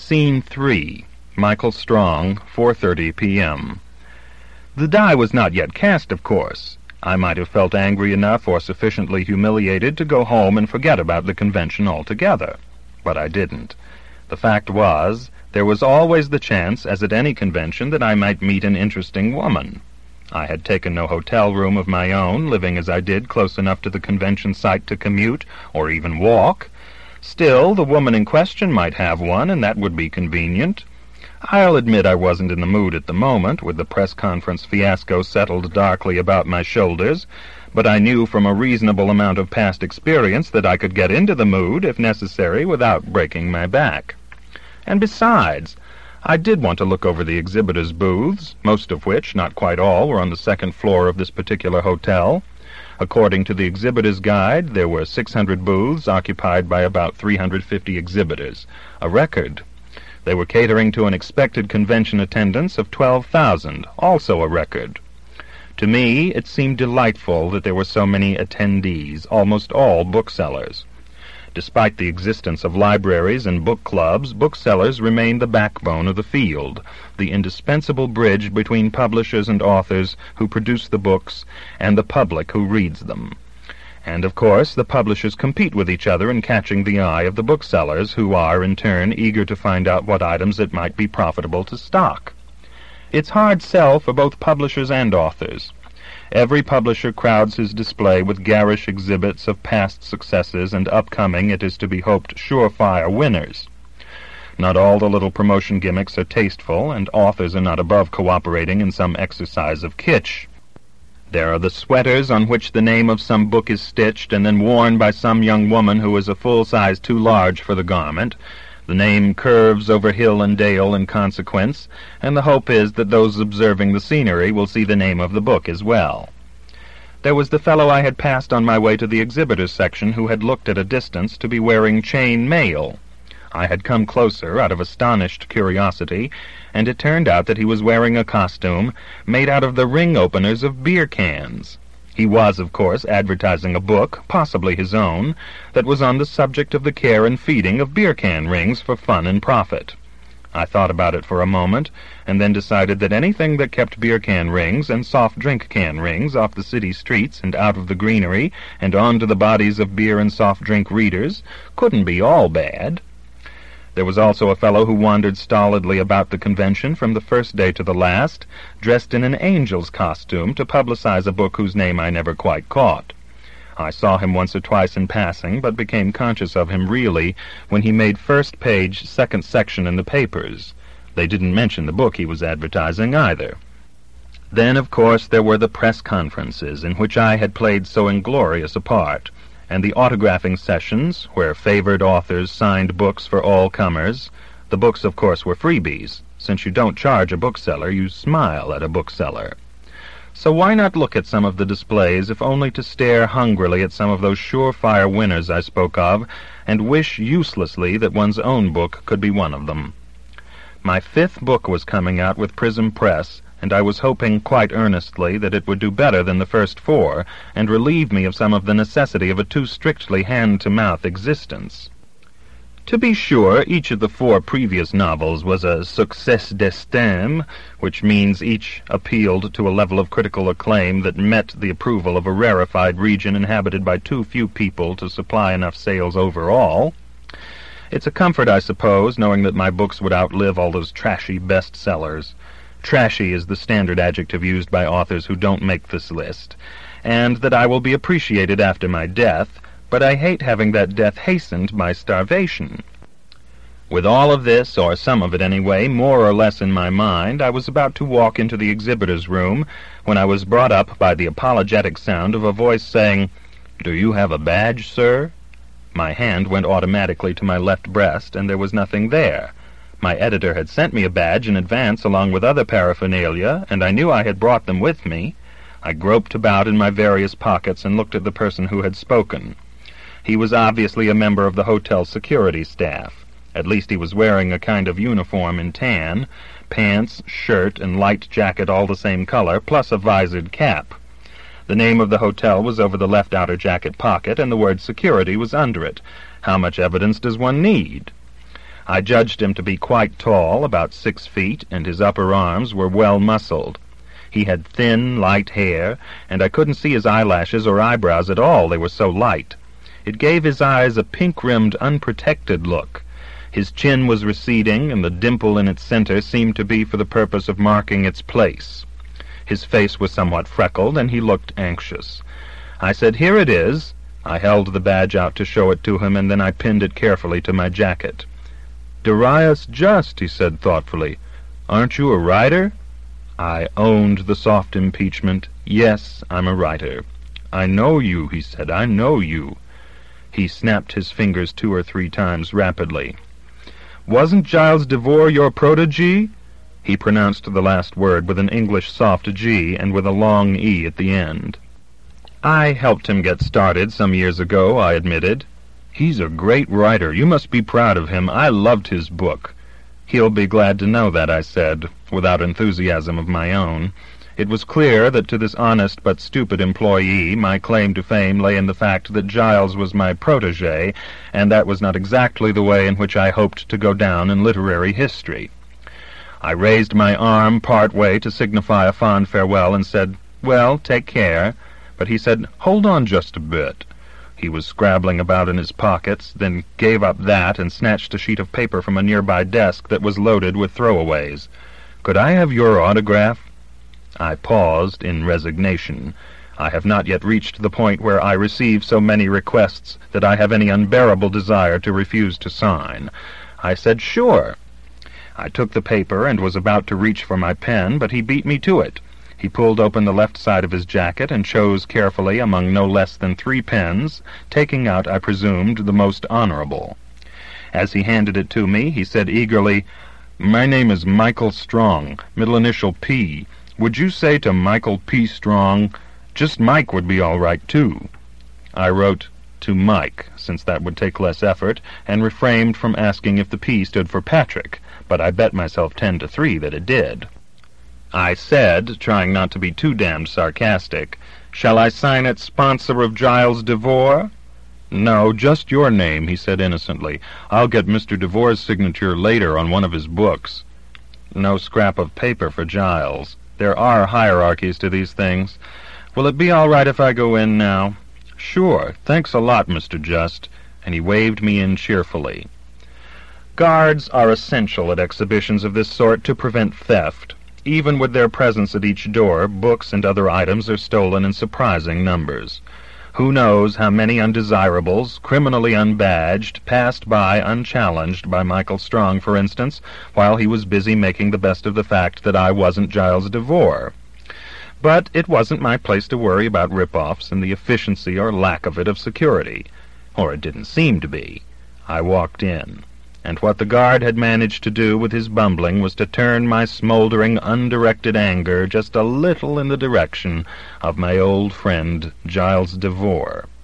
Scene 3. Michael Strong, 4:30 p.m. The die was not yet cast, of course. I might have felt angry enough or sufficiently humiliated to go home and forget about the convention altogether. But I didn't. The fact was, there was always the chance, as at any convention, that I might meet an interesting woman. I had taken no hotel room of my own, living as I did close enough to the convention site to commute, or even walk. Still, the woman in question might have one, and that would be convenient. I'll admit I wasn't in the mood at the moment, with the press conference fiasco settled darkly about my shoulders, but I knew from a reasonable amount of past experience that I could get into the mood, if necessary, without breaking my back. And besides, I did want to look over the exhibitors' booths, most of which, not quite all, were on the second floor of this particular hotel. According to the exhibitors' guide, there were 600 booths occupied by about 350 exhibitors, a record. They were catering to an expected convention attendance of 12,000, also a record. To me, it seemed delightful that there were so many attendees, almost all booksellers. Despite the existence of libraries and book clubs, booksellers remained the backbone of the field, the indispensable bridge between publishers and authors who produce the books and the public who reads them. And, of course, the publishers compete with each other in catching the eye of the booksellers, who are, in turn, eager to find out what items it might be profitable to stock. It's hard sell for both publishers and authors. Every publisher crowds his display with garish exhibits of past successes and upcoming, it is to be hoped, surefire winners. Not all the little promotion gimmicks are tasteful, and authors are not above cooperating in some exercise of kitsch. There are the sweaters on which the name of some book is stitched and then worn by some young woman who is a full size too large for the garment. The name curves over hill and dale in consequence, and the hope is that those observing the scenery will see the name of the book as well. There was the fellow I had passed on my way to the exhibitors section who had looked at a distance to be wearing chain mail. I had come closer out of astonished curiosity, and it turned out that he was wearing a costume made out of the ring openers of beer cans. He was, of course, advertising a book, possibly his own, that was on the subject of the care and feeding of beer can rings for fun and profit. I thought about it for a moment, and then decided that anything that kept beer can rings and soft drink can rings off the city streets and out of the greenery and onto the bodies of beer and soft drink readers couldn't be all bad. There was also a fellow who wandered stolidly about the convention from the first day to the last, dressed in an angel's costume to publicize a book whose name I never quite caught. I saw him once or twice in passing, but became conscious of him really when he made first page, second section in the papers. They didn't mention the book he was advertising either. Then, of course, there were the press conferences, in which I had played so inglorious a part, and the autographing sessions, where favored authors signed books for all comers. The books, of course, were freebies. Since you don't charge a bookseller, you smile at a bookseller. So why not look at some of the displays, if only to stare hungrily at some of those surefire winners I spoke of, and wish uselessly that one's own book could be one of them? My 5th book was coming out with Prism Press, and I was hoping quite earnestly that it would do better than the first 4, and relieve me of some of the necessity of a too strictly hand-to-mouth existence. To be sure, each of the 4 previous novels was a succès d'estime, which means each appealed to a level of critical acclaim that met the approval of a rarefied region inhabited by too few people to supply enough sales overall. It's a comfort, I suppose, knowing that my books would outlive all those trashy bestsellers. Trashy is the standard adjective used by authors who don't make this list, and that I will be appreciated after my death, but I hate having that death hastened by starvation. With all of this, or some of it anyway, more or less in my mind, I was about to walk into the exhibitor's room when I was brought up by the apologetic sound of a voice saying, "Do you have a badge, sir?" My hand went automatically to my left breast, and there was nothing there. My editor had sent me a badge in advance along with other paraphernalia, and I knew I had brought them with me. I groped about in my various pockets and looked at the person who had spoken. He was obviously a member of the hotel security staff. At least he was wearing a kind of uniform in tan, pants, shirt, and light jacket all the same color, plus a visored cap. The name of the hotel was over the left outer jacket pocket, and the word security was under it. How much evidence does one need? I judged him to be quite tall, about 6 feet, and his upper arms were well muscled. He had thin, light hair, and I couldn't see his eyelashes or eyebrows at all, they were so light. It gave his eyes a pink-rimmed, unprotected look. His chin was receding, and the dimple in its center seemed to be for the purpose of marking its place. His face was somewhat freckled, and he looked anxious. I said, "Here it is." I held the badge out to show it to him, and then I pinned it carefully to my jacket. "Darius Just," he said thoughtfully. "Aren't you a writer?" I owned the soft impeachment. "Yes, I'm a writer." "I know you," he said. "I know you." He snapped his fingers 2 or 3 times rapidly. "Wasn't Giles Devore your protégé?" He pronounced the last word with an English soft G and with a long E at the end. "I helped him get started some years ago," I admitted. "He's a great writer. You must be proud of him. I loved his book." "He'll be glad to know that," I said, without enthusiasm of my own. It was clear that to this honest but stupid employee my claim to fame lay in the fact that Giles was my protégé, and that was not exactly the way in which I hoped to go down in literary history. I raised my arm part way to signify a fond farewell and said, "Well, take care." But he said, "Hold on just a bit." He was scrabbling about in his pockets, then gave up that and snatched a sheet of paper from a nearby desk that was loaded with throwaways. "Could I have your autograph?" I paused in resignation. I have not yet reached the point where I receive so many requests that I have any unbearable desire to refuse to sign. I said, "Sure." I took the paper and was about to reach for my pen, but he beat me to it. He pulled open the left side of his jacket and chose carefully among no less than 3 pens, taking out, I presumed, the most honorable. As he handed it to me, he said eagerly, "My name is Michael Strong, middle initial P. Would you say to Michael P. Strong? Just Mike would be all right, too." I wrote to Mike, since that would take less effort, and refrained from asking if the P stood for Patrick, but I bet myself 10 to 3 that it did. I said, trying not to be too damned sarcastic, "Shall I sign it sponsor of Giles Devore?" "No, just your name," he said innocently. "I'll get Mr. Devore's signature later on one of his books." No scrap of paper for Giles. There are hierarchies to these things. "Will it be all right if I go in now?" "Sure. Thanks a lot, Mr. Just," and he waved me in cheerfully. Guards are essential at exhibitions of this sort to prevent theft. Even with their presence at each door, books and other items are stolen in surprising numbers. Who knows how many undesirables, criminally unbadged, passed by unchallenged by Michael Strong, for instance, while he was busy making the best of the fact that I wasn't Giles Devore. But it wasn't my place to worry about rip-offs and the efficiency or lack of it of security. Or it didn't seem to be. I walked in. And what the guard had managed to do with his bumbling was to turn my smoldering, undirected anger just a little in the direction of my old friend Giles Devore.